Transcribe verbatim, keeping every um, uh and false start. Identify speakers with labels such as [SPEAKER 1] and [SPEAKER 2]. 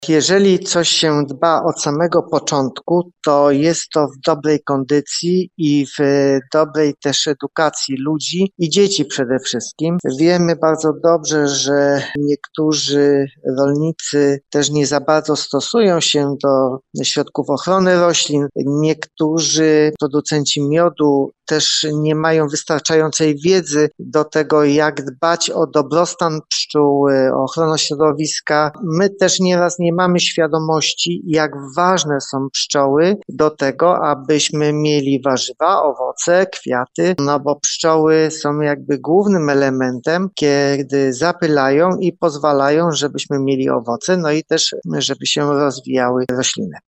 [SPEAKER 1] Jeżeli coś się dba od samego początku, to jest to w dobrej kondycji i w dobrej też edukacji ludzi i dzieci przede wszystkim. Wiemy bardzo dobrze, że niektórzy rolnicy też nie za bardzo stosują się do środków ochrony roślin. Niektórzy producenci miodu też nie mają wystarczającej wiedzy do tego, jak dbać o dobrostan pszczół, o ochronę środowiska. My też nieraz nie mamy świadomości, jak ważne są pszczoły do tego, abyśmy mieli warzywa, owoce, kwiaty, no bo pszczoły są jakby głównym elementem, kiedy zapylają i pozwalają, żebyśmy mieli owoce, no i też, żeby się rozwijały rośliny.